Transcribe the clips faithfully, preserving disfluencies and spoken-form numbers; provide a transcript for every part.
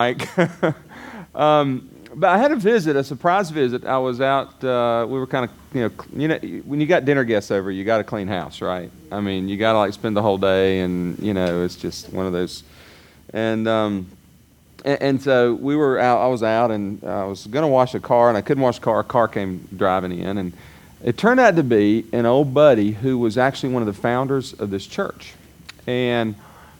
Mike. um, but I had a visit, a surprise visit. I was out. Uh, we were kind of, you know, you know, when you got dinner guests over, you got to clean house, right? I mean, you got to like spend the whole day, and you know, it's just one of those. And um, and, and so we were out. I was out, and I was going to wash a car, and I couldn't wash the car. A car came driving in, and it turned out to be an old buddy who was actually one of the founders of this church, and.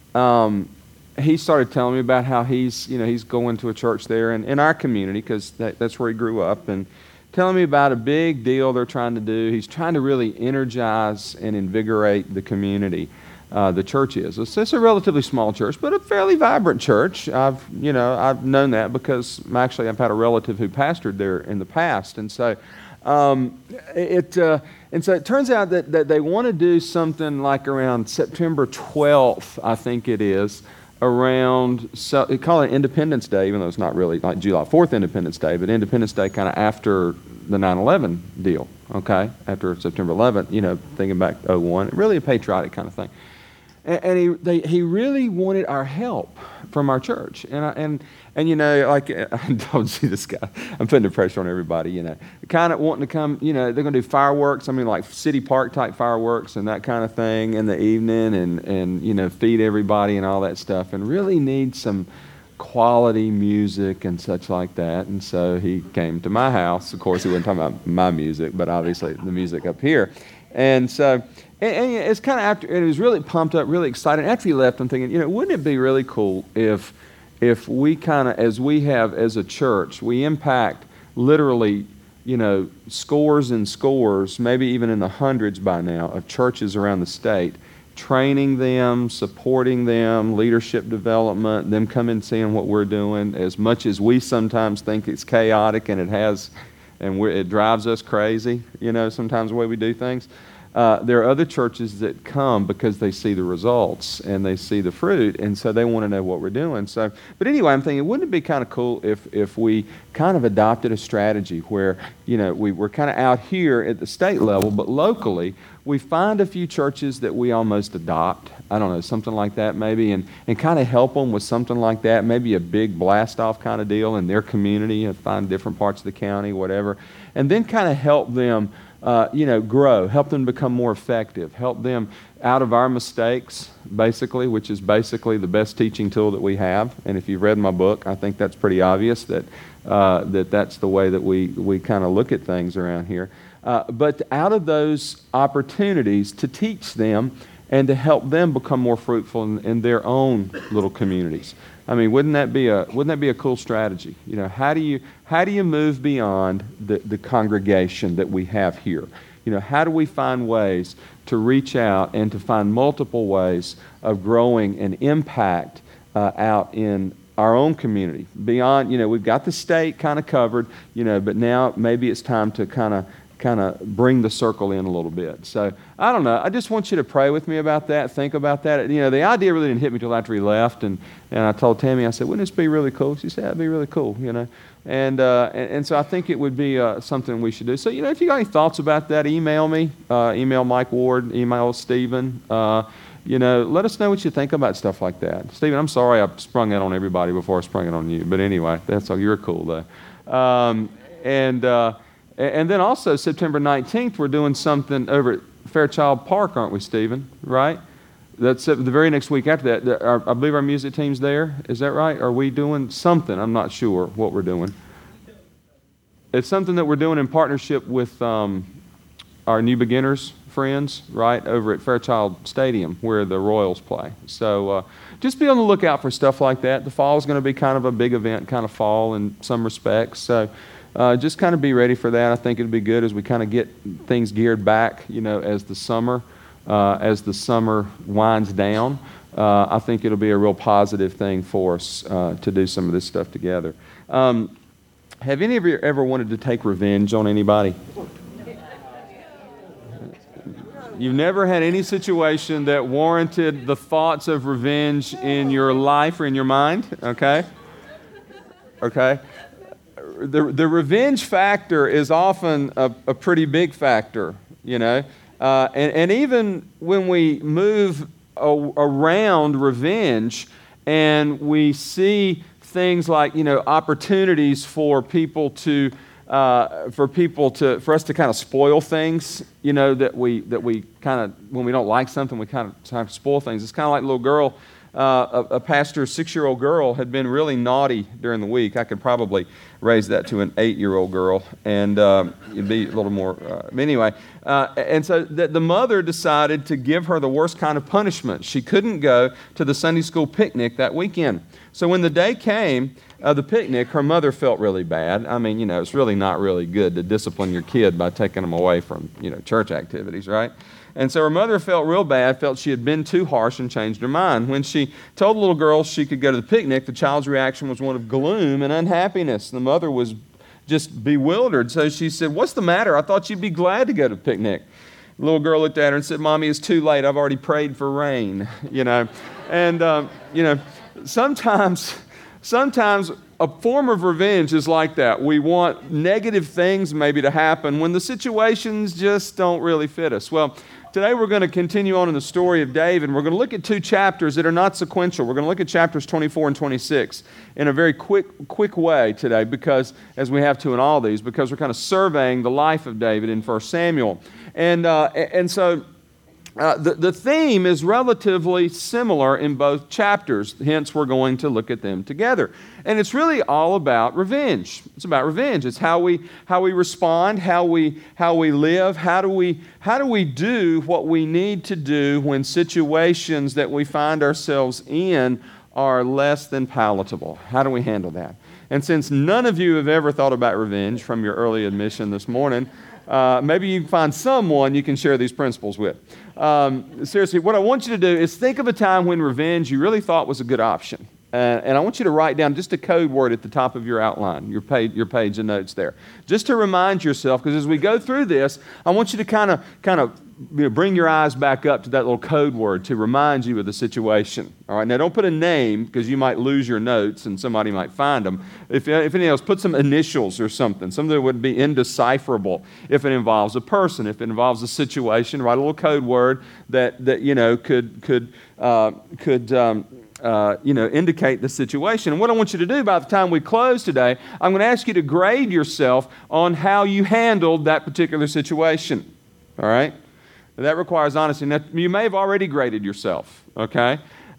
Um, he started telling me about how he's, you know, he's going to a church there in, in our community because that, that's where he grew up, and telling me about a big deal they're trying to do. He's trying to really energize and invigorate the community. Uh, the church is. It's, it's a relatively small church, but a fairly vibrant church. I've, you know, I've known that because actually I've had a relative who pastored there in the past, and so um, it. Uh, And so it turns out that, that they want to do something like around September twelfth, I think it is, around, so, they call it Independence Day, even though it's not really like July fourth Independence Day, but Independence Day kind of after the nine eleven deal, okay? After September eleventh, you know, thinking back oh one, really a patriotic kind of thing. And, and he they, he really wanted our help from our church. And, I, and and you know, like, I don't see this guy. I'm putting the pressure on everybody, you know. Kind of wanting to come, you know, they're going to do fireworks. I mean, like city park type fireworks and that kind of thing in the evening and, and, you know, feed everybody and all that stuff. And really need some quality music and such like that. And so he came to my house. Of course, he wasn't talking about my music, but obviously the music up here. And so... And, and it's kind of after, and he was really pumped up, really excited. After he left, I'm thinking, you know, wouldn't it be really cool if, if we kind of, as we have as a church, we impact literally, you know, scores and scores, maybe even in the hundreds by now, of churches around the state, training them, supporting them, leadership development, them coming and seeing what we're doing, as much as we sometimes think it's chaotic and it has, and we're, it drives us crazy, you know, sometimes the way we do things. Uh, there are other churches that come because they see the results and they see the fruit, and so they want to know what we're doing. So, but anyway, I'm thinking, wouldn't it be kind of cool if if we kind of adopted a strategy where, you know, we, we're kind of out here at the state level, but locally, we find a few churches that we almost adopt, I don't know, something like that maybe, and, and kind of help them with something like that, maybe a big blast-off kind of deal in their community, and find different parts of the county, whatever, and then kind of help them Uh, you know, grow, help them become more effective, help them out of our mistakes, basically, which is basically the best teaching tool that we have. And if you've read my book, I think that's pretty obvious that uh, that that's the way that we, we kind of look at things around here. Uh, but out of those opportunities to teach them and to help them become more fruitful in, in their own little communities. I mean, wouldn't that be a wouldn't that be a cool strategy? You know, how do you how do you move beyond the, the congregation that we have here? You know, how do we find ways to reach out and to find multiple ways of growing an impact uh, out in our own community? Beyond, you know, we've got the state kind of covered, you know, but now maybe it's time to kind of kind of bring the circle in a little bit. So, I don't know. I just want you to pray with me about that, think about that. You know, the idea really didn't hit me till after he left, and, and I told Tammy, I said, wouldn't this be really cool? She said, that'd be really cool, you know. And uh, and, and so I think it would be uh, something we should do. So, you know, if you got any thoughts about that, email me. Uh, email Mike Ward, email Stephen. Uh, you know, let us know what you think about stuff like that. Stephen, I'm sorry I sprung that on everybody before I sprung it on you. But anyway, that's all. You're cool, though. Um, and... Uh, And then also September nineteenth, we're doing something over at Fairchild Park, aren't we, Stephen? Right? That's the very next week after that. Our, I believe our music team's there. Is that right? Are we doing something? I'm not sure what we're doing. It's something that we're doing in partnership with um, our New Beginners friends, right, over at Fairchild Stadium where the Royals play. So uh, just be on the lookout for stuff like that. The fall is going to be kind of a big event, kind of fall in some respects. So Uh, just kind of be ready for that. I think it'll be good as we kind of get things geared back, you know, as the summer, uh, as the summer winds down. Uh, I think it'll be a real positive thing for us uh, to do some of this stuff together. Um, have any of you ever wanted to take revenge on anybody? You've never had any situation that warranted the thoughts of revenge in your life or in your mind? Okay? Okay? The, the revenge factor is often a, a pretty big factor, you know. Uh, and, and even when we move a, around revenge and we see things like, you know, opportunities for people to, uh, for people to, for us to kind of spoil things, you know, that we, that we kind of, when we don't like something, we kind of try to spoil things. It's kind of like a little girl, uh, a, a pastor's six-year-old girl had been really naughty during the week. I could probably raise that to an eight-year-old girl, and um, it'd be a little more, uh, anyway. Uh, and so the, the mother decided to give her the worst kind of punishment. She couldn't go to the Sunday school picnic that weekend. So when the day came of the picnic, her mother felt really bad. I mean, you know, it's really not really good to discipline your kid by taking them away from, you know, church activities, right? And so her mother felt real bad, felt she had been too harsh, and changed her mind. When she told the little girl she could go to the picnic, the child's reaction was one of gloom and unhappiness. The mother was just bewildered. So she said, "What's the matter? I thought you'd be glad to go to the picnic." The little girl looked at her and said, "Mommy, it's too late. I've already prayed for rain," you know. And, um, you know, sometimes, sometimes a form of revenge is like that. We want negative things maybe to happen when the situations just don't really fit us. Well, today we're going to continue on in the story of David, and we're going to look at two chapters that are not sequential. We're going to look at chapters twenty-four and twenty-six in a very quick quick way today, because, as we have to in all these, because we're kind of surveying the life of David in First Samuel. And, uh, and so uh, the, the theme is relatively similar in both chapters, hence we're going to look at them together. And it's really all about revenge. It's about revenge. It's how we how we respond, how we how we live, how do we how do we do what we need to do when situations that we find ourselves in are less than palatable. How do we handle that? And since none of you have ever thought about revenge from your early admission this morning, uh, maybe you can find someone you can share these principles with. Um, seriously, what I want you to do is think of a time when revenge you really thought was a good option. Uh, and I want you to write down just a code word at the top of your outline, your page, your page of notes there, just to remind yourself, because as we go through this, I want you to kind of kind of you know, bring your eyes back up to that little code word to remind you of the situation. All right, now don't put a name, because you might lose your notes and somebody might find them. If, if anything else, put some initials or something, something that would be indecipherable if it involves a person. If it involves a situation, write a little code word that, that you know, could, could, uh, could um, Uh, you know, indicate the situation. And what I want you to do by the time we close today, I'm going to ask you to grade yourself on how you handled that particular situation. All right? That requires honesty. Now, you may have already graded yourself, okay?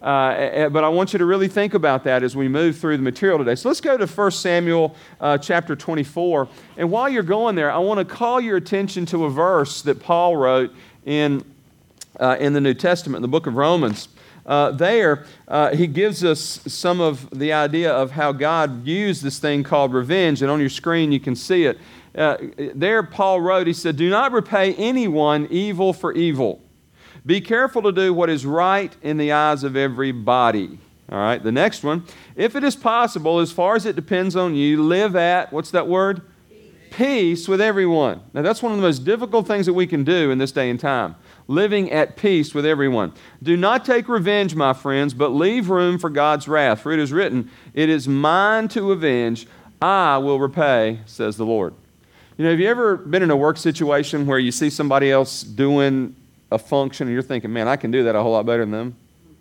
Uh, but I want you to really think about that as we move through the material today. So let's go to First Samuel uh, chapter twenty-four. And while you're going there, I want to call your attention to a verse that Paul wrote in, uh, in the New Testament, in the book of Romans. Uh, there, uh, he gives us some of the idea of how God used this thing called revenge, and on your screen you can see it. Uh, there, Paul wrote, he said, "Do not repay anyone evil for evil. Be careful to do what is right in the eyes of everybody." All right, the next one. "If it is possible, as far as it depends on you, live at," what's that word? Peace. Peace with everyone. Now, that's one of the most difficult things that we can do in this day and time. Living at peace with everyone. "Do not take revenge, my friends, but leave room for God's wrath. For it is written, 'It is mine to avenge. I will repay,' says the Lord." You know, have you ever been in a work situation where you see somebody else doing a function and you're thinking, "Man, I can do that a whole lot better than them"?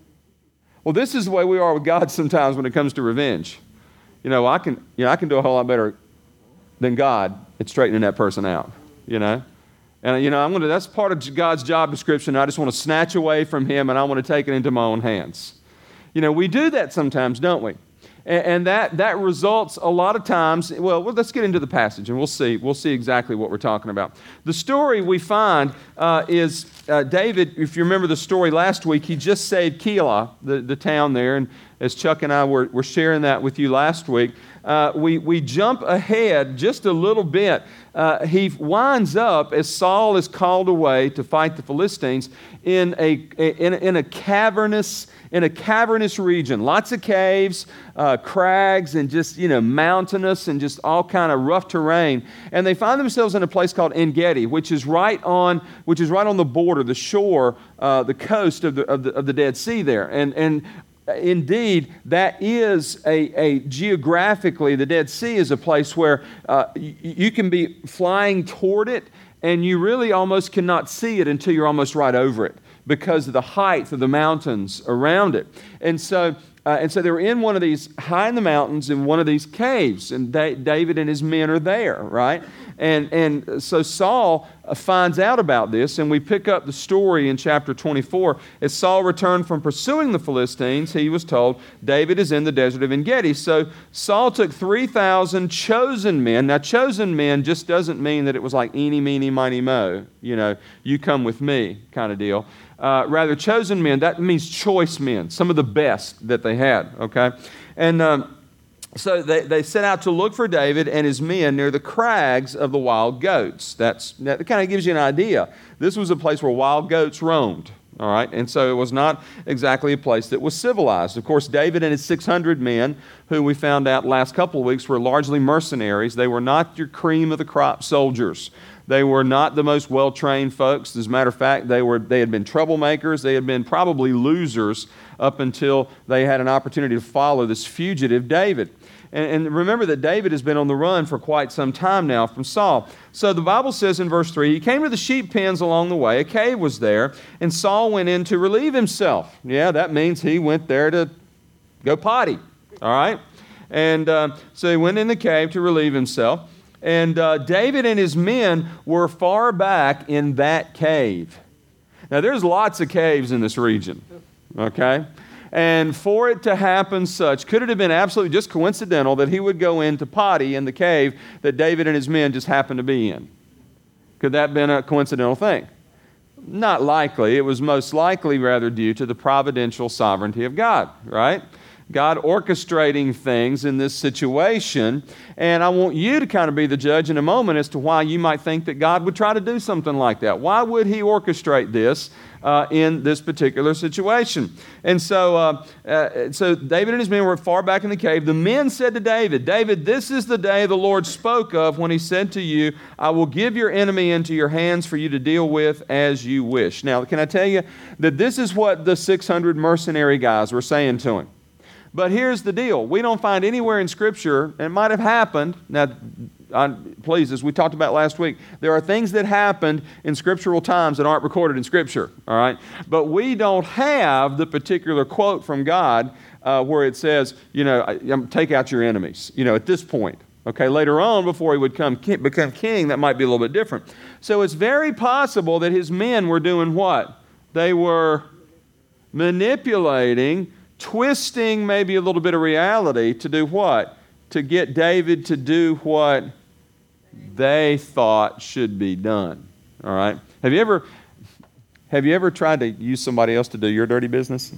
Well, this is the way we are with God sometimes when it comes to revenge. You know, I can, you know, I can do a whole lot better than God at straightening that person out, you know? And, you know, I'm going to, that's part of God's job description. I just want to snatch away from Him, and I want to take it into my own hands. You know, we do that sometimes, don't we? And, and that that results a lot of times, well, well, let's get into the passage, and we'll see. We'll see exactly what we're talking about. The story we find uh, is uh, David, if you remember the story last week, he just saved Keilah, the, the town there. And as Chuck and I were, were sharing that with you last week, Uh, we, we jump ahead just a little bit. Uh, he winds up, as Saul is called away to fight the Philistines, in a, in, in a cavernous in a cavernous region. Lots of caves, uh, crags, and just, you know, mountainous and just all kind of rough terrain. And they find themselves in a place called En-Gedi, which is right on which is right on the border, the shore, uh, the coast of the, of the of the Dead Sea there. And and indeed, that is a, a geographically, the Dead Sea is a place where uh, you, you can be flying toward it, and you really almost cannot see it until you're almost right over it because of the height of the mountains around it. And so Uh, and so they were in one of these, high in the mountains, in one of these caves, and da- David and his men are there, right? And and so Saul uh, finds out about this, and we pick up the story in chapter twenty-four. As Saul returned from pursuing the Philistines, he was told, David is in the desert of En-Gedi. So Saul took three thousand chosen men. Now, chosen men just doesn't mean that it was like eeny, meeny, miny, mo, you know, you come with me kind of deal. Uh, rather, chosen men, that means choice men, some of the best that they had, okay? And um, so they, they set out to look for David and his men near the crags of the wild goats. That's, that kind of gives you an idea. This was a place where wild goats roamed, all right? And so it was not exactly a place that was civilized. Of course, David and his six hundred men, who we found out last couple of weeks were largely mercenaries. They were not your cream of the crop soldiers. They were not the most well-trained folks. As a matter of fact, they were they had been troublemakers. They had been probably losers up until they had an opportunity to follow this fugitive David. And, and remember that David has been on the run for quite some time now from Saul. So the Bible says in verse three, he came to the sheep pens along the way. A cave was there, and Saul went in to relieve himself. Yeah, that means he went there to go potty, all right? And uh, so he went in the cave to relieve himself. And uh, David and his men were far back in that cave. Now, there's lots of caves in this region, okay? And for it to happen such, could it have been absolutely just coincidental that he would go into potty in the cave that David and his men just happened to be in? Could that have been a coincidental thing? Not likely. It was most likely rather due to the providential sovereignty of God, right? God orchestrating things in this situation. And I want you to kind of be the judge in a moment as to why you might think that God would try to do something like that. Why would he orchestrate this uh, in this particular situation? And so, uh, uh, so David and his men were far back in the cave. The men said to David, David, this is the day the Lord spoke of when he said to you, I will give your enemy into your hands for you to deal with as you wish. Now, can I tell you that this is what the six hundred mercenary guys were saying to him? But here's the deal. We don't find anywhere in Scripture, and it might have happened. Now, I, please, as we talked about last week, there are things that happened in scriptural times that aren't recorded in Scripture, all right? But we don't have the particular quote from God uh, where it says, you know, take out your enemies, you know, at this point. Okay, later on, before he would come, become king, that might be a little bit different. So it's very possible that his men were doing what? They were manipulating, twisting maybe a little bit of reality to do what? To get David to do what they thought should be done. All right? Have you ever have you ever tried to use somebody else to do your dirty business?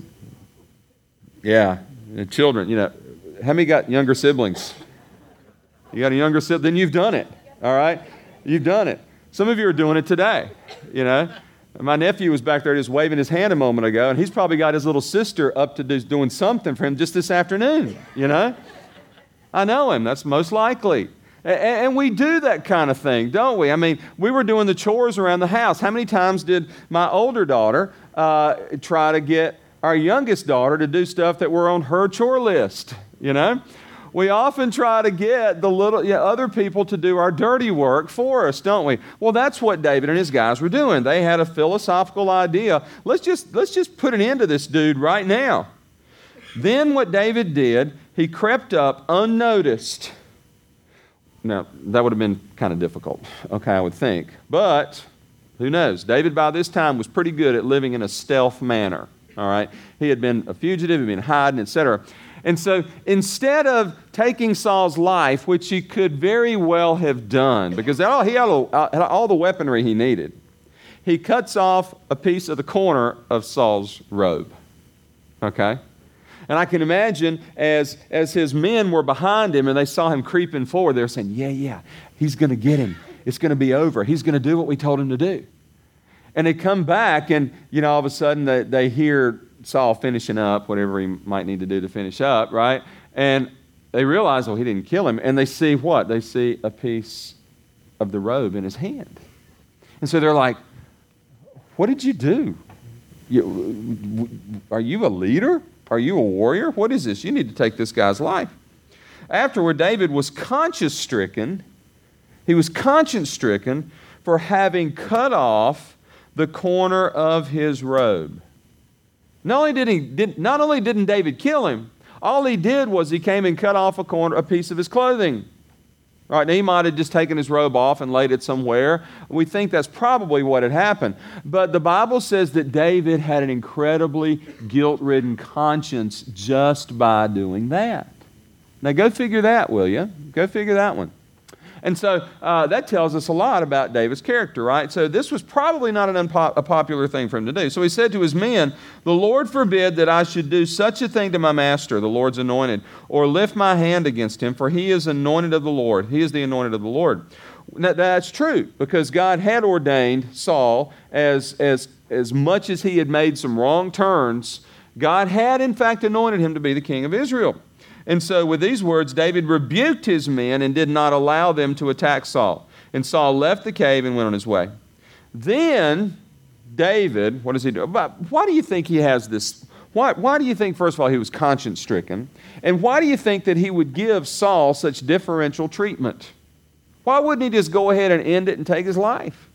Yeah. And children, you know, how many got younger siblings? You got a younger sibling, then you've done it. All right? You've done it. Some of you are doing it today, you know. My nephew was back there just waving his hand a moment ago, and he's probably got his little sister up to do, doing something for him just this afternoon, you know? I know him. That's most likely. And, and we do that kind of thing, don't we? I mean, we were doing the chores around the house. How many times did my older daughter uh, try to get our youngest daughter to do stuff that were on her chore list, you know? We often try to get the little yeah, other people to do our dirty work for us, don't we? Well, that's what David and his guys were doing. They had a philosophical idea. Let's just, let's just put an end to this dude right now. Then what David did, he crept up unnoticed. Now, that would have been kind of difficult, okay, I would think. But who knows? David by this time was pretty good at living in a stealth manner, all right? He had been a fugitive, he had been hiding, et cetera. And so instead of taking Saul's life, which he could very well have done, because he had all the weaponry he needed, he cuts off a piece of the corner of Saul's robe. Okay? And I can imagine as, as his men were behind him and they saw him creeping forward, they were saying, yeah, yeah, he's going to get him. It's going to be over. He's going to do what we told him to do. And they come back and, you know, all of a sudden they, they hear Saul finishing up whatever he might need to do to finish up, right? And they realize, oh, he didn't kill him. And they see what? They see a piece of the robe in his hand. And so they're like, what did you do? You, are you a leader? Are you a warrior? What is this? You need to take this guy's life. Afterward, David was conscience-stricken. He was conscience-stricken for having cut off the corner of his robe. Not only, did he, did, not only didn't David kill him, All he did was he came and cut off a corner, a piece of his clothing. All right, now he might have just taken his robe off and laid it somewhere. We think that's probably what had happened. But the Bible says that David had an incredibly guilt-ridden conscience just by doing that. Now go figure that, will you? Go figure that one. And so uh, that tells us a lot about David's character, right? So this was probably not an unpo- a popular thing for him to do. So he said to his men, "The Lord forbid that I should do such a thing to my master, the Lord's anointed, or lift my hand against him, for he is anointed of the Lord. He is the anointed of the Lord." Now, that's true, because God had ordained Saul, as, as, as much as he had made some wrong turns, God had in fact anointed him to be the king of Israel. And so with these words, David rebuked his men and did not allow them to attack Saul. And Saul left the cave and went on his way. Then David, what does he do? Why do you think he has this? Why, why do you think, first of all, he was conscience stricken? And why do you think that he would give Saul such differential treatment? Why wouldn't he just go ahead and end it and take his life?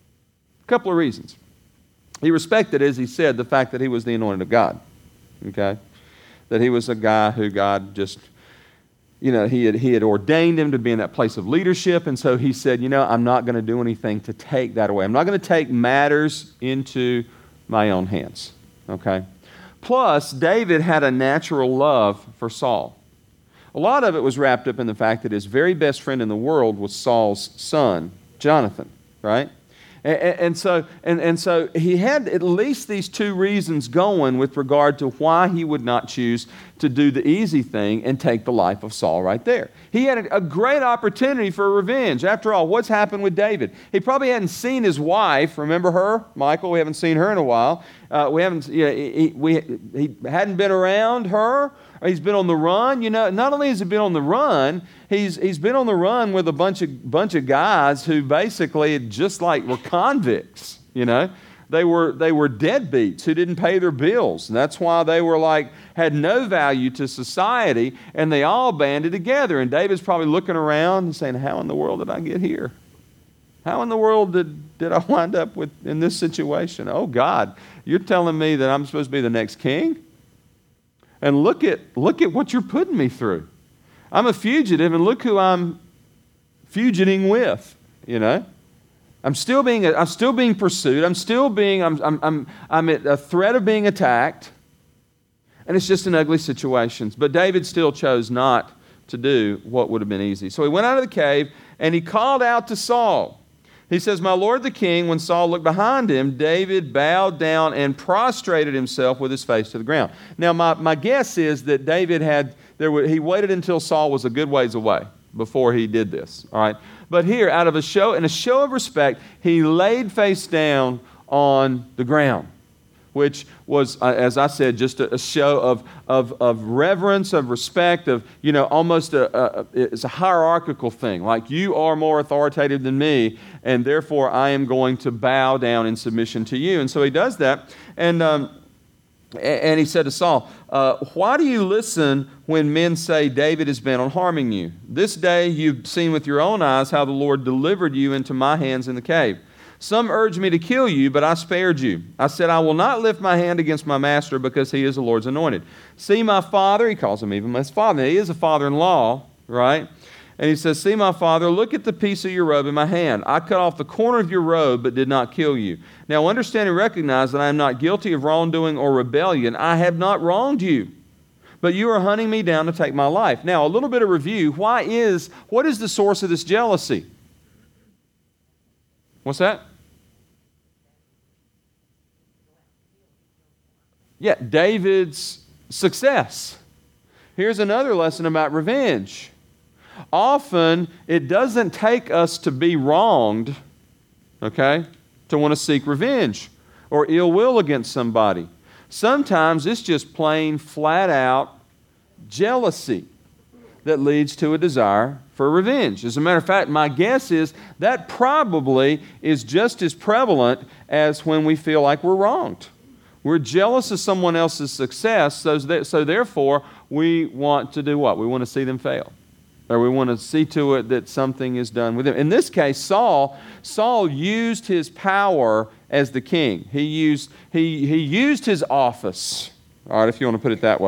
A couple of reasons. He respected, as he said, the fact that he was the anointed of God. Okay? That he was a guy who God just, you know, he had, he had ordained him to be in that place of leadership. And so he said, you know, I'm not going to do anything to take that away. I'm not going to take matters into my own hands. Okay? Plus, David had a natural love for Saul. A lot of it was wrapped up in the fact that his very best friend in the world was Saul's son, Jonathan, right? And, and, so, and, and so he had at least these two reasons going with regard to why he would not choose to do the easy thing and take the life of Saul right there. He had a, a great opportunity for revenge. After all, what's happened with David? He probably hadn't seen his wife. Remember her, Michael? We haven't seen her in a while. Uh, we haven't. You know, he, we, he hadn't been around her. He's been on the run. You know, not only has he been on the run, he's he's been on the run with a bunch of bunch of guys who basically just like were convicts. You know, they were they were deadbeats who didn't pay their bills, and that's why they were like had no value to society. And they all banded together. And David's probably looking around and saying, "How in the world did I get here? How in the world did did I wind up with in this situation? Oh God, you're telling me that I'm supposed to be the next king?" And look at look at what you're putting me through. I'm a fugitive, and look who I'm fugiting with. You know, I'm still being I'm still being pursued. I'm still being I'm I'm I'm I'm at a threat of being attacked, and it's just an ugly situation. But David still chose not to do what would have been easy. So he went out of the cave and he called out to Saul. He says, "My lord the king," when Saul looked behind him, David bowed down and prostrated himself with his face to the ground. Now, my, my guess is that David had, there were, he waited until Saul was a good ways away before he did this, all right? But here, out of a show, in a show of respect, he laid face down on the ground, which was, uh, as I said, just a, a show of, of, of reverence, of respect, of, you know, almost a, a, it's a hierarchical thing. Like, you are more authoritative than me, and therefore I am going to bow down in submission to you. And so he does that. And, um, and he said to Saul, uh, "Why do you listen when men say David is bent on harming you? This day you've seen with your own eyes how the Lord delivered you into my hands in the cave. Some urged me to kill you, but I spared you. I said, I will not lift my hand against my master because he is the Lord's anointed. See my father," he calls him even his father. He is a father-in-law, right? And he says, "See my father, look at the piece of your robe in my hand. I cut off the corner of your robe, but did not kill you. Now understand and recognize that I am not guilty of wrongdoing or rebellion. I have not wronged you, but you are hunting me down to take my life." Now, a little bit of review. Why is, what is the source of this jealousy? What's that? Yeah, David's success. Here's another lesson about revenge. Often, it doesn't take us to be wronged, okay, to want to seek revenge or ill will against somebody. Sometimes it's just plain, flat out jealousy that leads to a desire for revenge. As a matter of fact, my guess is that probably is just as prevalent as when we feel like we're wronged. We're jealous of someone else's success, so, that, so therefore we want to do what? We want to see them fail. Or we want to see to it that something is done with them. In this case, Saul, Saul used his power as the king. He used, he, he used his office, all right, if you want to put it that way.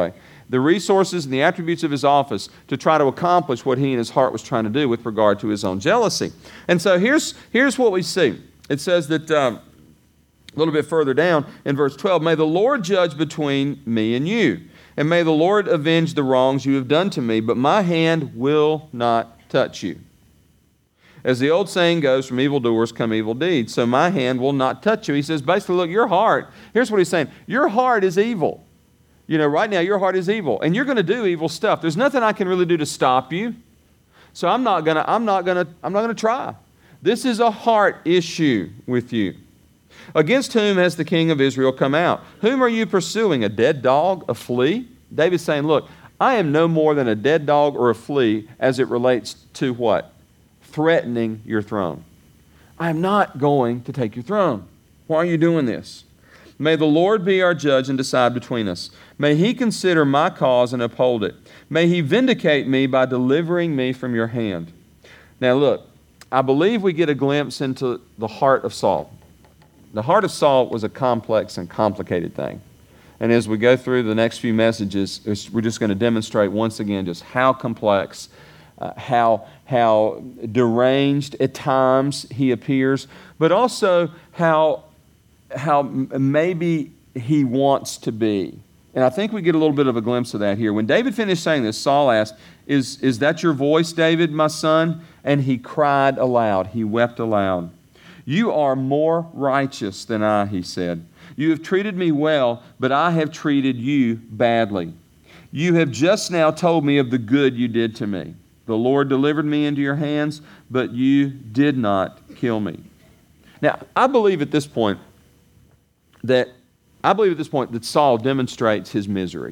the resources and the attributes of his office to try to accomplish what he in his heart was trying to do with regard to his own jealousy. And so here's, here's what we see. It says that um, a little bit further down in verse twelve, may the Lord judge between me and you, and may the Lord avenge the wrongs you have done to me, but my hand will not touch you. As the old saying goes, from evildoers come evil deeds, so my hand will not touch you. He says, basically, look, your heart, here's what he's saying, your heart is evil. You know, right now your heart is evil, and you're going to do evil stuff. There's nothing I can really do to stop you. So I'm not going to I'm not going to I'm not going to try. This is a heart issue with you. Against whom has the king of Israel come out? Whom are you pursuing? A dead dog, a flea? David's saying, look, I am no more than a dead dog or a flea as it relates to what? Threatening your throne. I am not going to take your throne. Why are you doing this? May the Lord be our judge and decide between us. May he consider my cause and uphold it. May he vindicate me by delivering me from your hand. Now look, I believe we get a glimpse into the heart of Saul. The heart of Saul was a complex and complicated thing. And as we go through the next few messages, we're just going to demonstrate once again just how complex, uh, how, how deranged at times he appears, but also how how maybe he wants to be. And I think we get a little bit of a glimpse of that here. When David finished saying this, Saul asked, is, is that your voice, David, my son? And he cried aloud. He wept aloud. You are more righteous than I, he said. You have treated me well, but I have treated you badly. You have just now told me of the good you did to me. The Lord delivered me into your hands, but you did not kill me. Now, I believe at this point, that I believe at this point that Saul demonstrates his misery.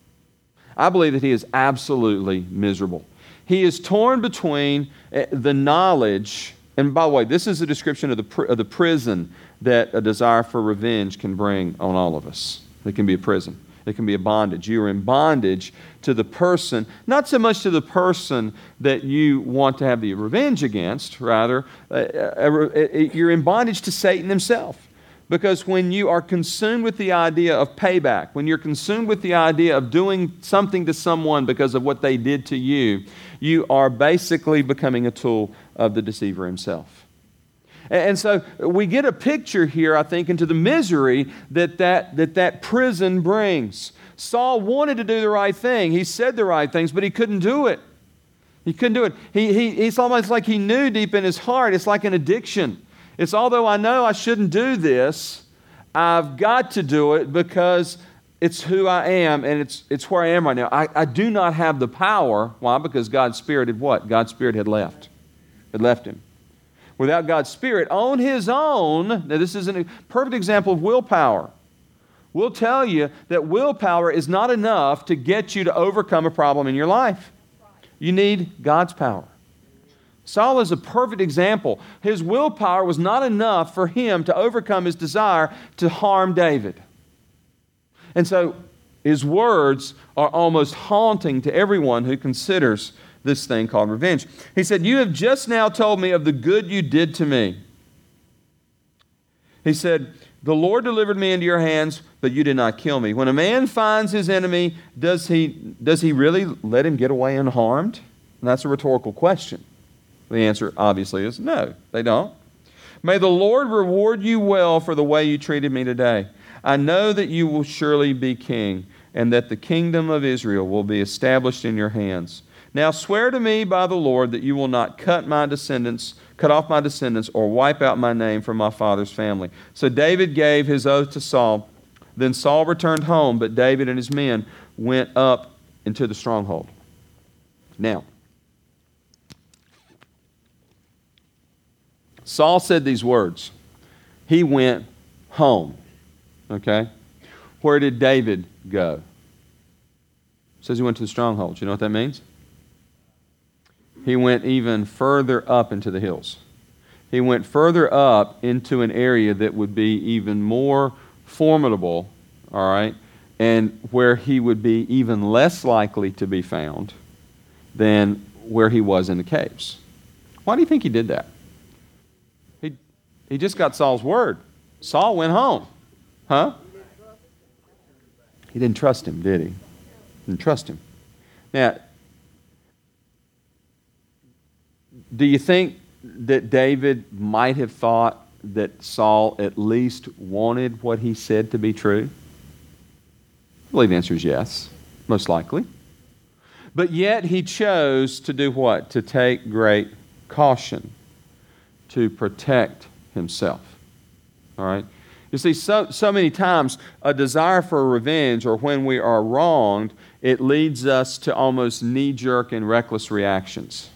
I believe that he is absolutely miserable. He is torn between the knowledge, and by the way, this is a description of the, pr- of the prison that a desire for revenge can bring on all of us. It can be a prison. It can be a bondage. You are in bondage to the person, not so much to the person that you want to have the revenge against, rather, uh, uh, uh, you're in bondage to Satan himself. Because when you are consumed with the idea of payback, when you're consumed with the idea of doing something to someone because of what they did to you, you are basically becoming a tool of the deceiver himself. And so we get a picture here, I think, into the misery that that, that, that prison brings. Saul wanted to do the right thing. He said the right things, but he couldn't do it. He couldn't do it. He, he, it's almost like he knew deep in his heart. It's like an addiction. It's although I know I shouldn't do this, I've got to do it because it's who I am and it's it's where I am right now. I, I do not have the power. Why? Because God's Spirit had what? God's Spirit had left. Had left him. Without God's Spirit on his own, now this is a perfect example of willpower. We'll tell you that willpower is not enough to get you to overcome a problem in your life. You need God's power. Saul is a perfect example. His willpower was not enough for him to overcome his desire to harm David. And so his words are almost haunting to everyone who considers this thing called revenge. He said, you have just now told me of the good you did to me. He said, the Lord delivered me into your hands, but you did not kill me. When a man finds his enemy, does he, does he really let him get away unharmed? And that's a rhetorical question. The answer, obviously, is no, they don't. May the Lord reward you well for the way you treated me today. I know that you will surely be king, and that the kingdom of Israel will be established in your hands. Now swear to me by the Lord that you will not cut my descendants, cut off my descendants, or wipe out my name from my father's family. So David gave his oath to Saul. Then Saul returned home, but David and his men went up into the stronghold. Now, Saul said these words. He went home. Okay? Where did David go? It says he went to the stronghold. Do you know what that means? He went even further up into the hills. He went further up into an area that would be even more formidable, all right, and where he would be even less likely to be found than where he was in the caves. Why do you think he did that? He just got Saul's word. Saul went home. Huh? He didn't trust him, did he? and trust him. Now, do you think that David might have thought that Saul at least wanted what he said to be true? I believe the answer is yes, most likely. But yet he chose to do what? To take great caution, to protect himself. All right? You see, so, so many times a desire for revenge, or when we are wronged, it leads us to almost knee-jerk and reckless reactions.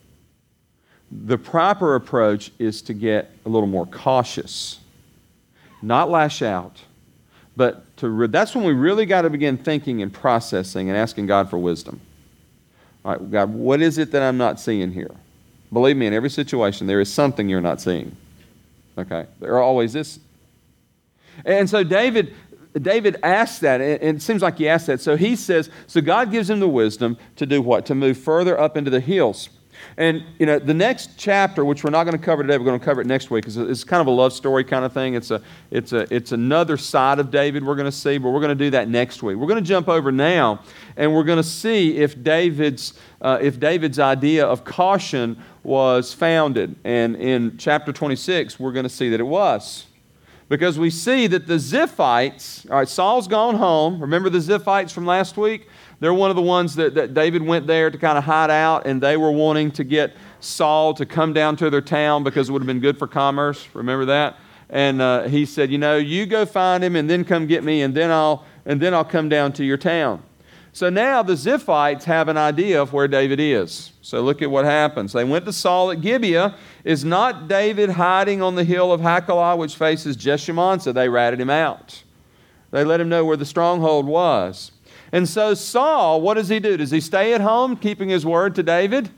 The proper approach is to get a little more cautious, not lash out, but to re- that's when we really got to begin thinking and processing and asking God for wisdom. All right, God, what is it that I'm not seeing here? Believe me, in every situation, there is something you're not seeing. Okay? There always is. And so David, David asked that, and it seems like he asked that. So he says, so God gives him the wisdom to do what? To move further up into the hills. And, you know, the next chapter, which we're not going to cover today, we're going to cover it next week, is it's kind of a love story kind of thing. It's a, it's a, it's another side of David we're going to see, but we're going to do that next week. We're going to jump over now, and we're going to see if David's, uh, if David's idea of caution was founded. And in chapter twenty-six, we're going to see that it was. Because we see that the Ziphites, all right, Saul's gone home. Remember the Ziphites from last week? They're one of the ones that, that David went there to kind of hide out, and they were wanting to get Saul to come down to their town because it would have been good for commerce. Remember that? And uh, he said, you know, you go find him and then come get me, and then I'll and then I'll come down to your town. So now the Ziphites have an idea of where David is. So look at what happens. They went to Saul at Gibeah. Is not David hiding on the hill of Hachilah, which faces Jeshimon? So they ratted him out. They let him know where the stronghold was. And so Saul, what does he do? Does he stay at home, keeping his word to David?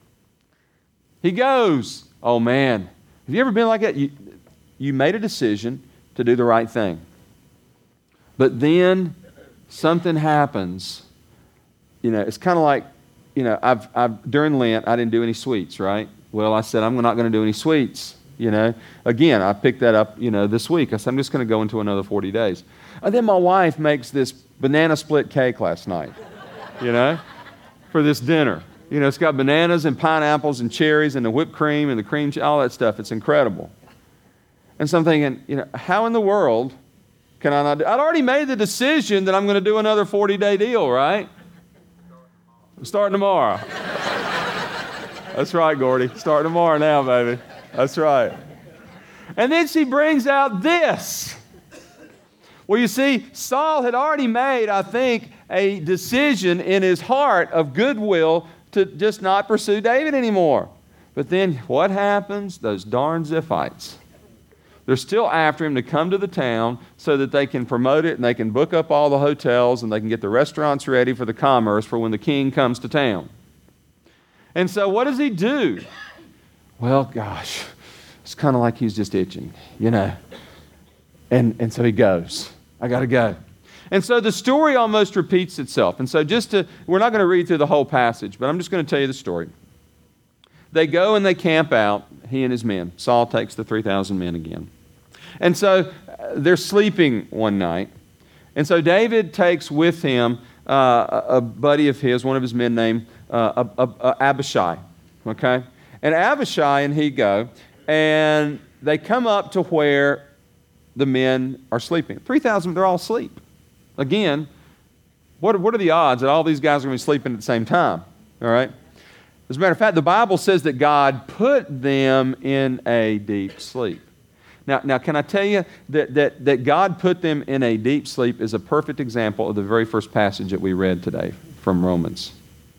He goes. Oh, man. Have you ever been like that? You, you made a decision to do the right thing. But then something happens. You know, it's kind of like, you know, I've, I've during Lent, I didn't do any sweets, right? Well, I said, I'm not going to do any sweets, you know. Again, I picked that up, you know, this week. I said, I'm just going to go into another forty days. And then my wife makes this banana split cake last night, you know, for this dinner. You know, it's got bananas and pineapples and cherries and the whipped cream and the cream, all that stuff. It's incredible. And so I'm thinking, you know, how in the world can I not do? I'd already made the decision that I'm going to do another forty-day deal, right? Starting tomorrow. That's right, Gordy. Starting tomorrow now, baby. That's right. And then she brings out this. Well, you see, Saul had already made, I think, a decision in his heart of goodwill to just not pursue David anymore. But then what happens? Those darn Ziphites. They're still after him to come to the town so that they can promote it and they can book up all the hotels and they can get the restaurants ready for the commerce for when the king comes to town. And so what does he do? Well, gosh, it's kind of like he's just itching, you know. And, and so he goes. I got to go. And so the story almost repeats itself. And so just to, we're not going to read through the whole passage, but I'm just going to tell you the story. They go and they camp out, he and his men. Saul takes the three thousand men again. And so uh, they're sleeping one night. And so David takes with him uh, a, a buddy of his, one of his men named uh, uh, uh, Abishai. Okay? And Abishai and he go, and they come up to where the men are sleeping. three thousand, they're all asleep. Again, what, what are the odds that all these guys are going to be sleeping at the same time? All right? As a matter of fact, the Bible says that God put them in a deep sleep. Now, now can I tell you that, that, that God put them in a deep sleep is a perfect example of the very first passage that we read today from Romans.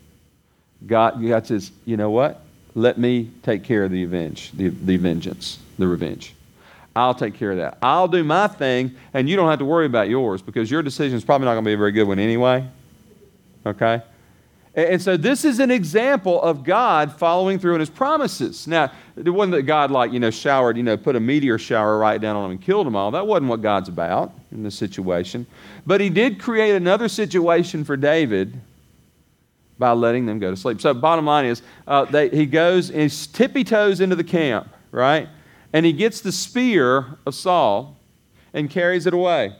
God, God says, you know what? Let me take care of the avenge, the, the vengeance, the revenge. I'll take care of that. I'll do my thing, and you don't have to worry about yours because your decision is probably not going to be a very good one anyway. Okay? And so this is an example of God following through on his promises. Now, it wasn't that God, like, you know, showered, you know, put a meteor shower right down on them and killed them all. That wasn't what God's about in this situation. But he did create another situation for David by letting them go to sleep. So bottom line is, uh, they, he goes and he tippy-toes into the camp, right? And he gets the spear of Saul and carries it away.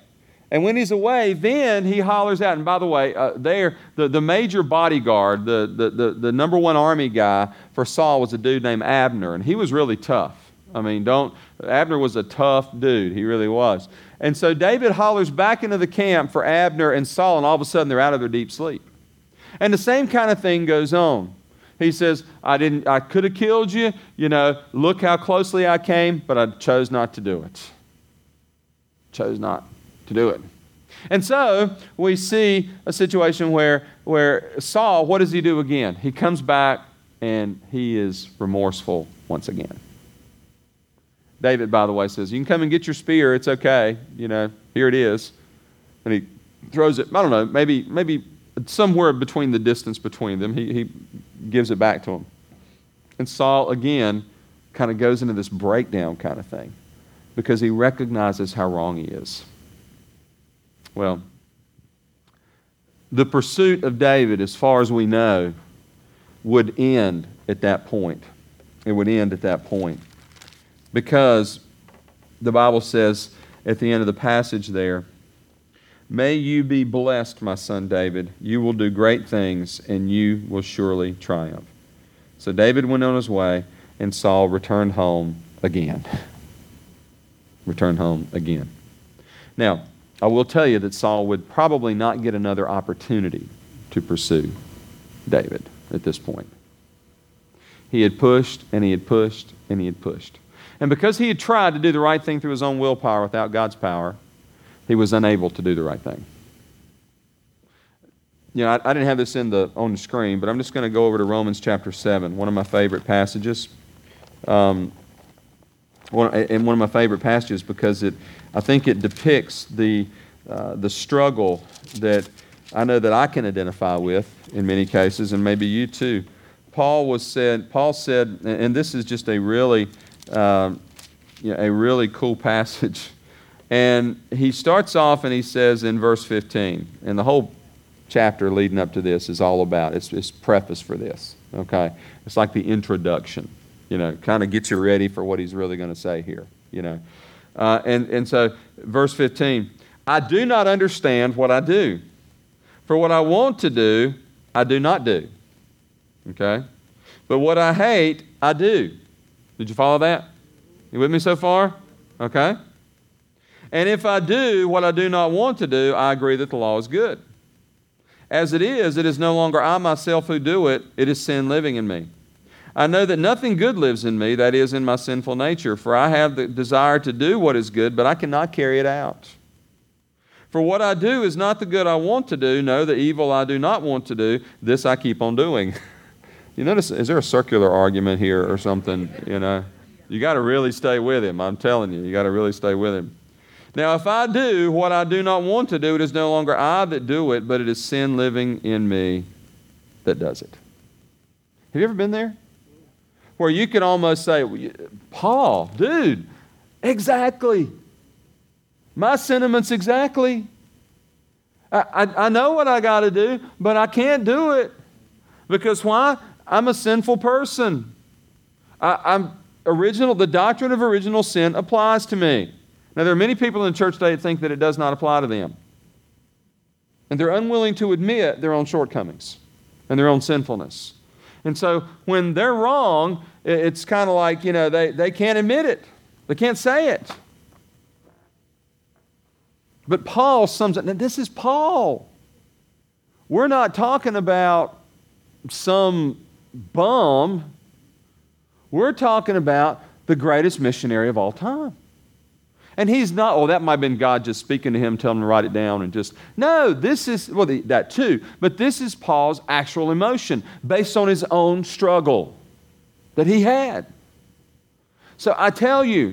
And when he's away, then he hollers out. And by the way, uh, there, the, the major bodyguard, the, the, the, the number one army guy for Saul was a dude named Abner. And he was really tough. I mean, don't, Abner was a tough dude. He really was. And so David hollers back into the camp for Abner and Saul, and all of a sudden they're out of their deep sleep. And the same kind of thing goes on. He says, I didn't, I could have killed you. You know, look how closely I came, but I chose not to do it. Chose not to do it. And so we see a situation where, where Saul, what does he do again? He comes back and he is remorseful once again. David, by the way, says, you can come and get your spear. It's okay. You know, here it is. And he throws it, I don't know, maybe maybe somewhere between the distance between them. He, he gives it back to him. And Saul, again, kind of goes into this breakdown kind of thing because he recognizes how wrong he is. Well, the pursuit of David, as far as we know, would end at that point. It would end at that point. Because the Bible says at the end of the passage there, may you be blessed, my son David. You will do great things, and you will surely triumph. So David went on his way, and Saul returned home again. Returned home again. Now, I will tell you that Saul would probably not get another opportunity to pursue David at this point. He had pushed, and he had pushed, and he had pushed. And because he had tried to do the right thing through his own willpower without God's power, he was unable to do the right thing. You know, I, I didn't have this in the on the screen, but I'm just going to go over to Romans chapter seven, one of my favorite passages. Um, one, and one of my favorite passages because it, I think it depicts the uh, the struggle that I know that I can identify with in many cases, and maybe you too. Paul was said. Paul said, and this is just a really Um, you know, a really cool passage. And he starts off and he says in verse fifteen, and the whole chapter leading up to this is all about, it's, it's preface for this, okay? It's like the introduction, you know, kind of gets you ready for what he's really going to say here, you know. Uh, and, and so, verse fifteen, I do not understand what I do. For what I want to do, I do not do. Okay? But what I hate, I do. Did you follow that? You with me so far? Okay. And if I do what I do not want to do, I agree that the law is good. As it is, it is no longer I myself who do it, it is sin living in me. I know that nothing good lives in me, that is, in my sinful nature, for I have the desire to do what is good, but I cannot carry it out. For what I do is not the good I want to do, no, the evil I do not want to do, this I keep on doing. You notice, is there a circular argument here or something? You know, you got to really stay with him. I'm telling you, you got to really stay with him. Now, if I do what I do not want to do, it is no longer I that do it, but it is sin living in me that does it. Have you ever been there? Where you could almost say, Paul, dude, exactly. My sentiments exactly. I, I, I know what I got to do, but I can't do it. Because why? I'm a sinful person. I, I'm original. The doctrine of original sin applies to me. Now, there are many people in the church today that think that it does not apply to them. And they're unwilling to admit their own shortcomings and their own sinfulness. And so when they're wrong, it's kind of like, you know, they, they can't admit it. They can't say it. But Paul sums it. Now, this is Paul. We're not talking about some bum. We're talking about the greatest missionary of all time. And he's not, oh, that might have been God just speaking to him, telling him to write it down and just, no, this is, well, the, that too, but this is Paul's actual emotion based on his own struggle that he had. So I tell you,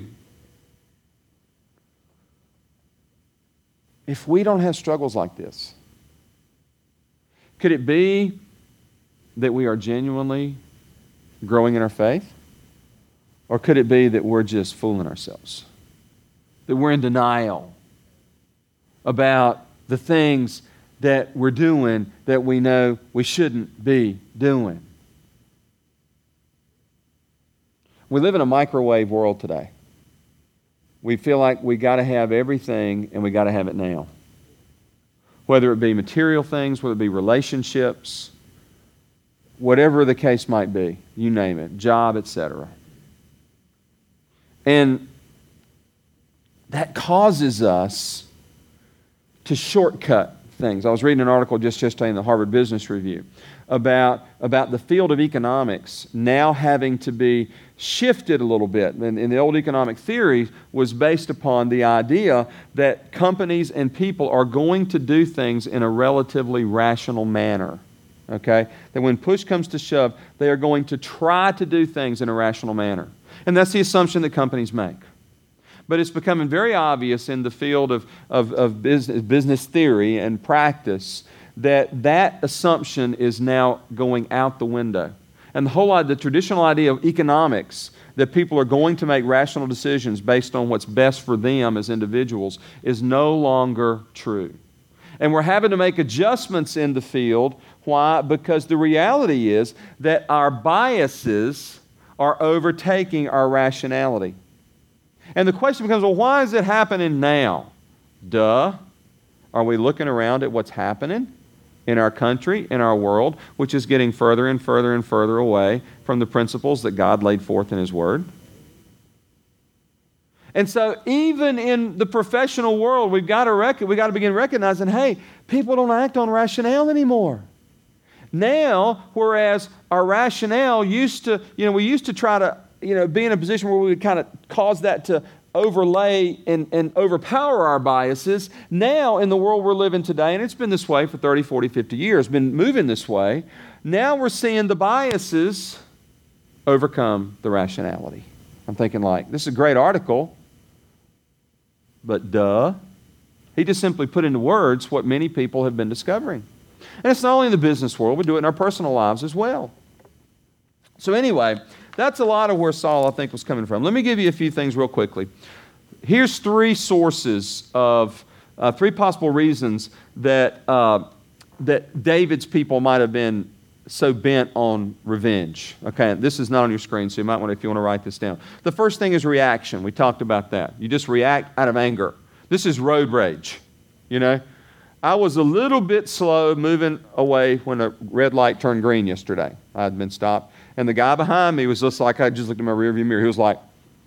if we don't have struggles like this, could it be that we are genuinely growing in our faith? Or could it be that we're just fooling ourselves? That we're in denial about the things that we're doing that we know we shouldn't be doing? We live in a microwave world today. We feel like we got to have everything and we got to have it now. whether it be material things, whether it be relationships, whatever the case might be, you name it, job, et cetera. And that causes us to shortcut things. I was reading an article just yesterday in the Harvard Business Review about, about the field of economics now having to be shifted a little bit. And, and the old economic theory was based upon the idea that companies and people are going to do things in a relatively rational manner. Okay? That when push comes to shove, they are going to try to do things in a rational manner. And that's the assumption that companies make. But it's becoming very obvious in the field of, of, of business, business theory and practice that that assumption is now going out the window. And the whole the traditional idea of economics, that people are going to make rational decisions based on what's best for them as individuals, is no longer true. And we're having to make adjustments in the field. Why? Because the reality is that our biases are overtaking our rationality. And the question becomes, well, why is it happening now? Duh. Are we looking around at what's happening in our country, in our world, which is getting further and further and further away from the principles that God laid forth in His Word? And so even in the professional world, we've got to rec- we've got to begin recognizing, hey, people don't act on rationale anymore. Now, whereas our rationale used to, you know, we used to try to, you know, be in a position where we would kind of cause that to overlay and, and overpower our biases. Now, in the world we're living today, and it's been this way for thirty, forty, fifty years, been moving this way, now we're seeing the biases overcome the rationality. I'm thinking like, this is a great article, but duh. He just simply put into words what many people have been discovering. And it's not only in the business world, we do it in our personal lives as well. So anyway, that's a lot of where Saul, I think, was coming from. Let me give you a few things real quickly. Here's three sources of, uh, three possible reasons that, uh, that David's people might have been so bent on revenge. Okay, this is not on your screen, so you might want to, if you want to write this down. The first thing is reaction. We talked about that. You just react out of anger. This is road rage, you know. I was a little bit slow moving away when a red light turned green yesterday. I had been stopped. And the guy behind me was just like, I just looked in my rearview mirror. He was like,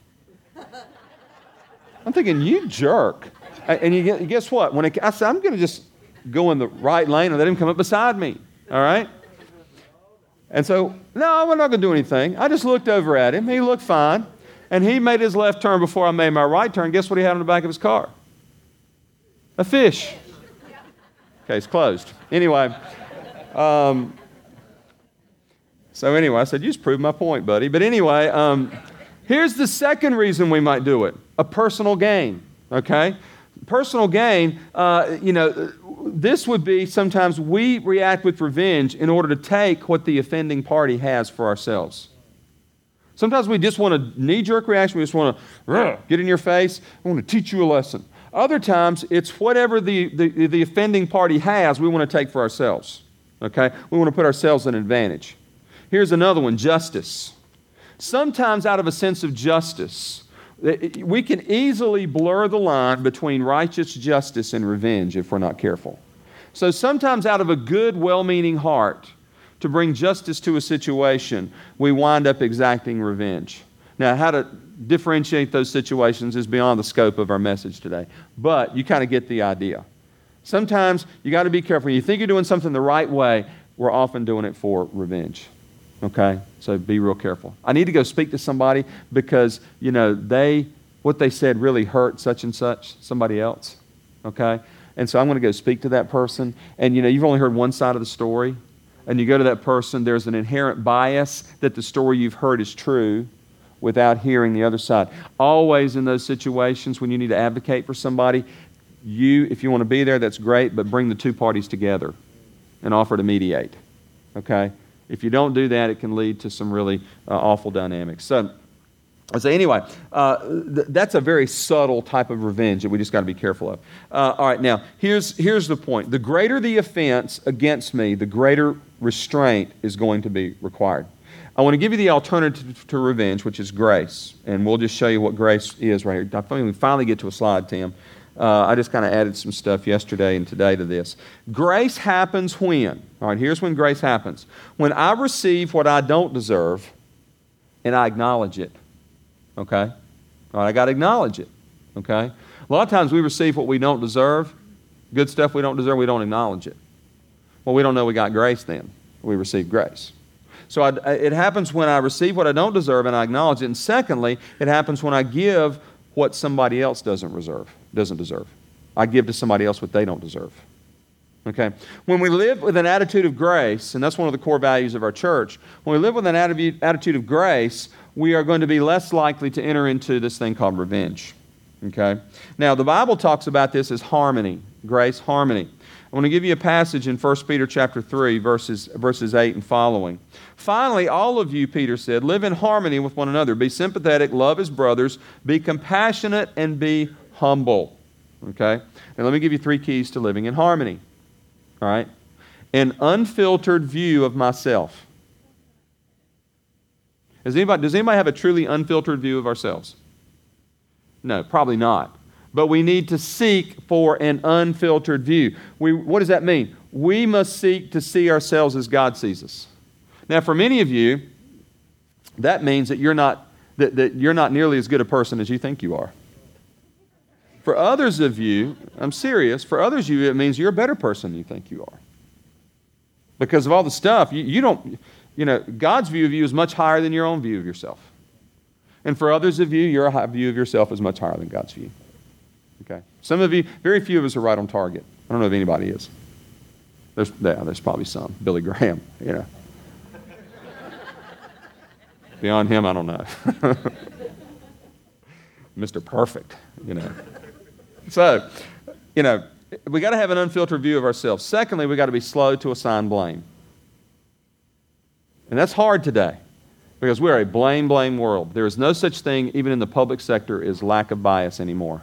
I'm thinking, you jerk. And you guess what? When it, I said, I'm going to just go in the right lane and let him come up beside me. All right? And so, no, we're not going to do anything. I just looked over at him. He looked fine. And he made his left turn before I made my right turn. Guess what he had on the back of his car? A fish. Case closed. Anyway, um, so anyway, I said, you just proved my point, buddy. But anyway, um, here's the second reason we might do it. A personal gain, okay? Personal gain, uh, you know, this would be sometimes we react with revenge in order to take what the offending party has for ourselves. Sometimes we just want a knee-jerk reaction. We just want to get in your face. I want to teach you a lesson. Other times, it's whatever the, the, the offending party has, we want to take for ourselves. Okay? We want to put ourselves at an advantage. Here's another one, justice. Sometimes out of a sense of justice, we can easily blur the line between righteous justice and revenge if we're not careful. So sometimes out of a good, well-meaning heart to bring justice to a situation, we wind up exacting revenge. Now, how to differentiate those situations is beyond the scope of our message today. But you kind of get the idea. Sometimes you got to be careful. You think you're doing something the right way, we're often doing it for revenge. Okay? So be real careful. I need to go speak to somebody because, you know, they, what they said really hurt such and such, somebody else. Okay? And so I'm going to go speak to that person. And, you know, you've only heard one side of the story. And you go to that person, there's an inherent bias that the story you've heard is true, without hearing the other side. Always in those situations when you need to advocate for somebody, you, if you want to be there, that's great, but bring the two parties together and offer to mediate. Okay? If you don't do that, it can lead to some really uh, awful dynamics. So, so anyway, uh, th- that's a very subtle type of revenge that we just got to be careful of. Uh, all right, now, here's, here's the point. The greater the offense against me, the greater restraint is going to be required. I want to give you the alternative to revenge, which is grace. And we'll just show you what grace is right here. I finally, we finally get to a slide, Tim. Uh, I just kind of added some stuff yesterday and today to this. Grace happens when? All right, here's when grace happens. When I receive what I don't deserve and I acknowledge it. Okay? All right, I got to acknowledge it. Okay? A lot of times we receive what we don't deserve, good stuff we don't deserve, we don't acknowledge it. Well, we don't know we got grace then. We receive grace. So I, it happens when I receive what I don't deserve and I acknowledge it. And secondly, it happens when I give what somebody else doesn't reserve, doesn't deserve. I give to somebody else what they don't deserve. Okay? When we live with an attitude of grace, and that's one of the core values of our church, when we live with an attitude of grace, we are going to be less likely to enter into this thing called revenge. Okay? Now, the Bible talks about this as harmony, grace, harmony. I want to give you a passage in First Peter chapter three, verses, verses eight and following. Finally, all of you, Peter said, live in harmony with one another. Be sympathetic, love as brothers, be compassionate, and be humble. Okay? Now, let me give you three keys to living in harmony. All right? An unfiltered view of myself. Does anybody, does anybody have a truly unfiltered view of ourselves? No, probably not. But we need to seek for an unfiltered view. We, what does that mean? We must seek to see ourselves as God sees us. Now, for many of you, that means that you're not, that, that you're not nearly as good a person as you think you are. For others of you, I'm serious, for others of you, it means you're a better person than you think you are. Because of all the stuff, you, you don't, you know, God's view of you is much higher than your own view of yourself. And for others of you, your view of yourself is much higher than God's view. Okay. Some of you, very few of us are right on target. I don't know if anybody is. There's, yeah, there's probably some. Billy Graham, you know. Beyond him, I don't know. Mister Perfect, you know. So, you know, we got to have an unfiltered view of ourselves. Secondly, we got to be slow to assign blame. And that's hard today because we're a blame, blame world. There is no such thing, even in the public sector, as lack of bias anymore.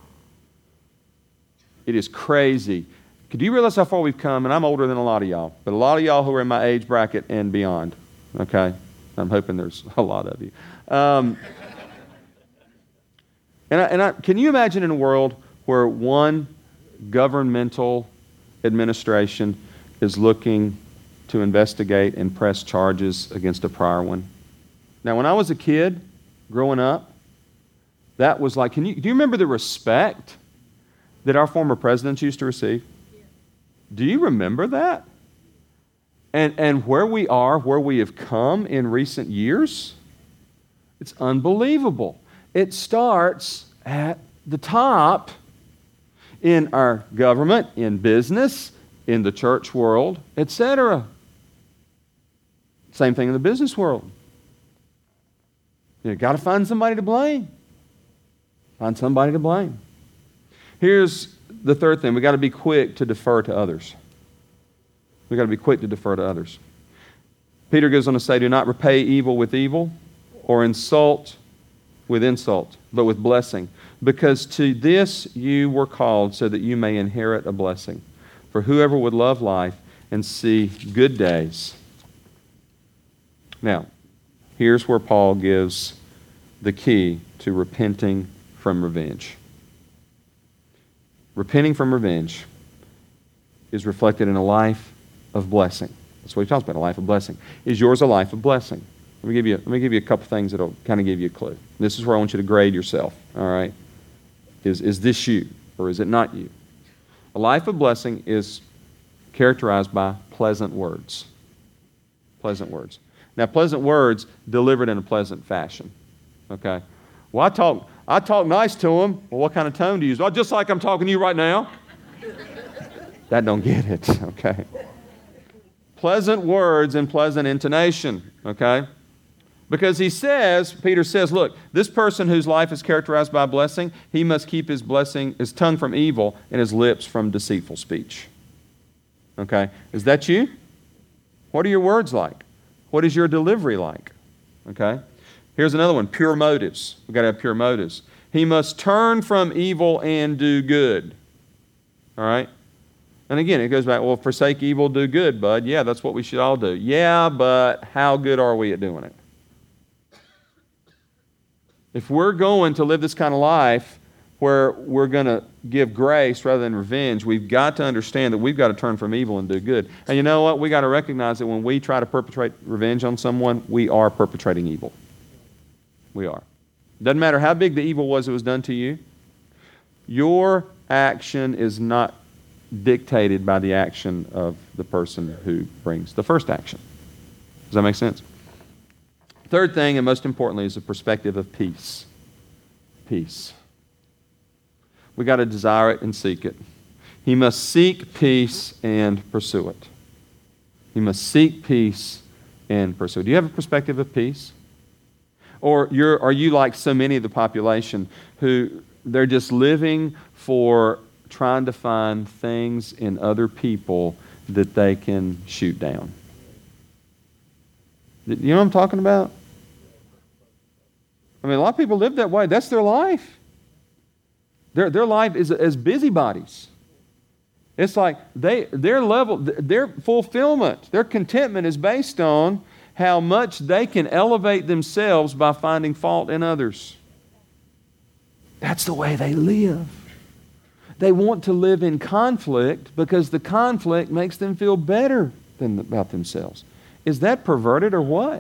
It is crazy. Could you realize how far we've come? And I'm older than a lot of y'all, but a lot of y'all who are in my age bracket and beyond. Okay? I'm hoping there's a lot of you. Um, and I, and I, can you imagine in a world where one governmental administration is looking to investigate and press charges against a prior one? Now, when I was a kid growing up, that was like, can you, do you remember the respect that our former presidents used to receive? Yeah. Do you remember that? And, and where we are, where we have come in recent years, it's unbelievable. It starts at the top in our government, in business, in the church world, et cetera. Same thing in the business world. You've got to find somebody to blame. Find somebody to blame. Here's the third thing. We've got to be quick to defer to others. We've got to be quick to defer to others. Peter goes on to say, do not repay evil with evil or insult with insult, but with blessing. Because to this you were called so that you may inherit a blessing. For whoever would love life and see good days. Now, here's where Paul gives the key to repenting from revenge. Repenting from revenge is reflected in a life of blessing. That's what he talks about, a life of blessing. Is yours a life of blessing? Let me give you, let me give you a couple things that will kind of give you a clue. This is where I want you to grade yourself, all right? Is, is this you or is it not you? A life of blessing is characterized by pleasant words. Pleasant words. Now, pleasant words delivered in a pleasant fashion, okay? Well, I talk... I talk nice to them. Well, what kind of tone do you use? Well, just like I'm talking to you right now. That don't get it, okay? Pleasant words and pleasant intonation, okay? Because he says, Peter says, look, this person whose life is characterized by blessing, he must keep his blessing, his tongue from evil and his lips from deceitful speech. Okay? Is that you? What are your words like? What is your delivery like? Okay? Here's another one, pure motives. We've got to have pure motives. He must turn from evil and do good. All right? And again, it goes back, well, forsake evil, do good, bud. Yeah, that's what we should all do. Yeah, but how good are we at doing it? If we're going to live this kind of life, where we're going to give grace rather than revenge, we've got to understand that we've got to turn from evil and do good. And you know what? We got to recognize that when we try to perpetrate revenge on someone, we are perpetrating evil. We are. Doesn't matter how big the evil was that was done to you. Your action is not dictated by the action of the person who brings the first action. Does that make sense? Third thing, and most importantly, is the perspective of peace. Peace. We got to desire it and seek it. He must seek peace and pursue it. He must seek peace and pursue it. Do you have a perspective of peace? Or you're, are you like so many of the population who they're just living for trying to find things in other people that they can shoot down? You know what I'm talking about? I mean, a lot of people live that way. That's their life. Their, their life is as busybodies. It's like they, their level, their fulfillment, their contentment is based on how much they can elevate themselves by finding fault in others. That's the way they live. They want to live in conflict because the conflict makes them feel better than about themselves. Is that perverted or what?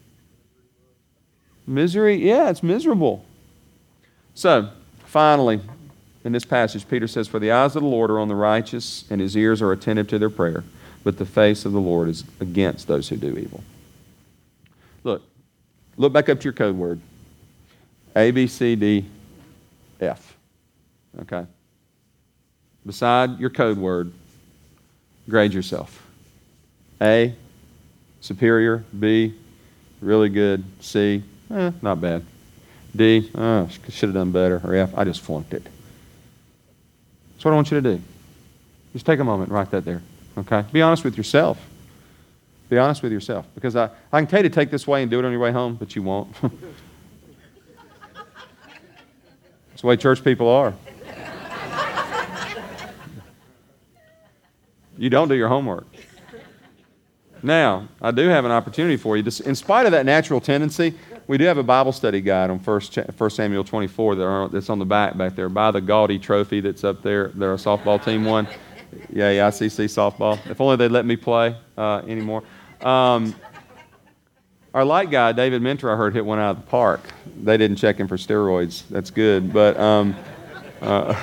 Misery? Yeah, it's miserable. So, finally, in this passage, Peter says, "For the eyes of the Lord are on the righteous, and His ears are attentive to their prayer, but the face of the Lord is against those who do evil." Look, look back up to your code word. A, B, C, D, F. Okay? Beside your code word, grade yourself. A, superior. B, really good. C, eh, not bad. D, oh, should have done better. Or F, I just flunked it. That's what I want you to do. Just take a moment and write that there. Okay? Be honest with yourself. Be honest with yourself. Because I, I can tell you to take this way and do it on your way home, but you won't. That's the way church people are. You don't do your homework. Now, I do have an opportunity for you. In spite of that natural tendency, we do have a Bible study guide on First Samuel twenty-four that's on the back back there. Buy the gaudy trophy that's up there. They're a softball team one. Yeah, yeah, I C C softball. If only they'd let me play uh, anymore. Um, our light guy, David Mentor, I heard hit one out of the park. They didn't check him for steroids. That's good. But, um, uh,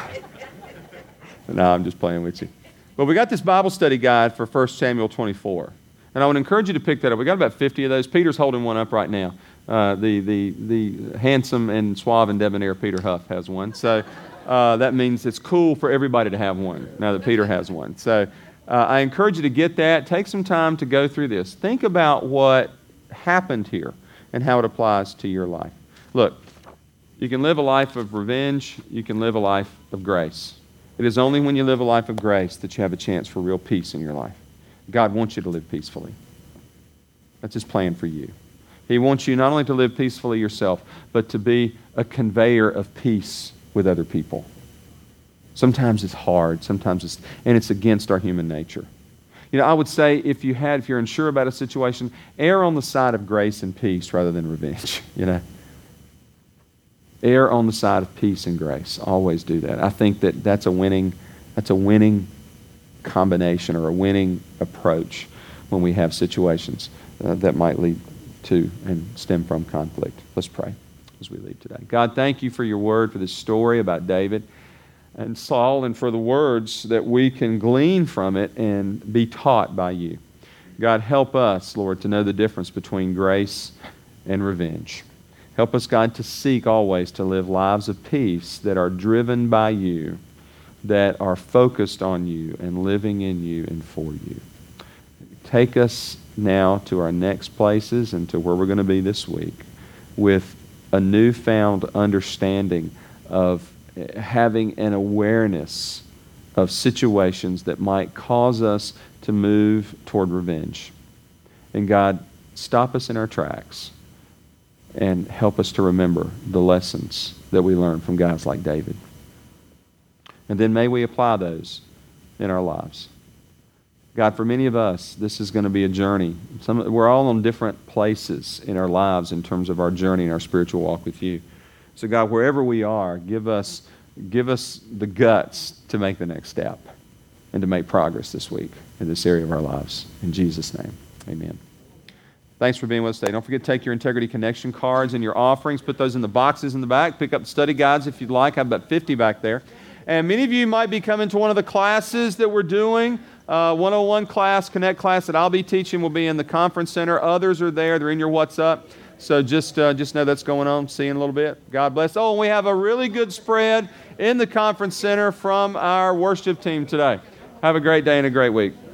no, I'm just playing with you. But we got this Bible study guide for First Samuel twenty-four. And I would encourage you to pick that up. We got about fifty of those. Peter's holding one up right now. Uh, the, the, the handsome and suave and debonair Peter Huff has one. So uh, that means it's cool for everybody to have one now that Peter has one. So uh, I encourage you to get that. Take some time to go through this. Think about what happened here and how it applies to your life. Look, you can live a life of revenge. You can live a life of grace. It is only when you live a life of grace that you have a chance for real peace in your life. God wants you to live peacefully. That's His plan for you. He wants you not only to live peacefully yourself, but to be a conveyor of peace with other people. Sometimes it's hard, sometimes it's, and it's against our human nature. You know, I would say if you had, if you're unsure about a situation, err on the side of grace and peace rather than revenge, you know. Err on the side of peace and grace. Always do that. I think that that's a winning, that's a winning combination or a winning approach when we have situations uh, that might lead to and stem from conflict. Let's pray as we leave today. God, thank you for your word, for this story about David and Saul, and for the words that we can glean from it and be taught by you. God, help us, Lord, to know the difference between grace and revenge. Help us, God, to seek always to live lives of peace that are driven by you, that are focused on you and living in you and for you. Take us now to our next places and to where we're going to be this week with a newfound understanding of having an awareness of situations that might cause us to move toward revenge. And God, stop us in our tracks and help us to remember the lessons that we learned from guys like David. And then may we apply those in our lives. God, for many of us, this is going to be a journey. Some, we're all on different places in our lives in terms of our journey and our spiritual walk with you. So God, wherever we are, give us give us the guts to make the next step and to make progress this week in this area of our lives. In Jesus' name, amen. Thanks for being with us today. Don't forget to take your Integrity Connection cards and your offerings. Put those in the boxes in the back. Pick up the study guides if you'd like. I have about fifty back there. And many of you might be coming to one of the classes that we're doing. Uh, one oh one class, Connect class that I'll be teaching will be in the conference center. Others are there. They're in your WhatsApp. So just uh, just know that's going on. See you in a little bit. God bless. Oh, and we have a really good spread in the conference center from our worship team today. Have a great day and a great week.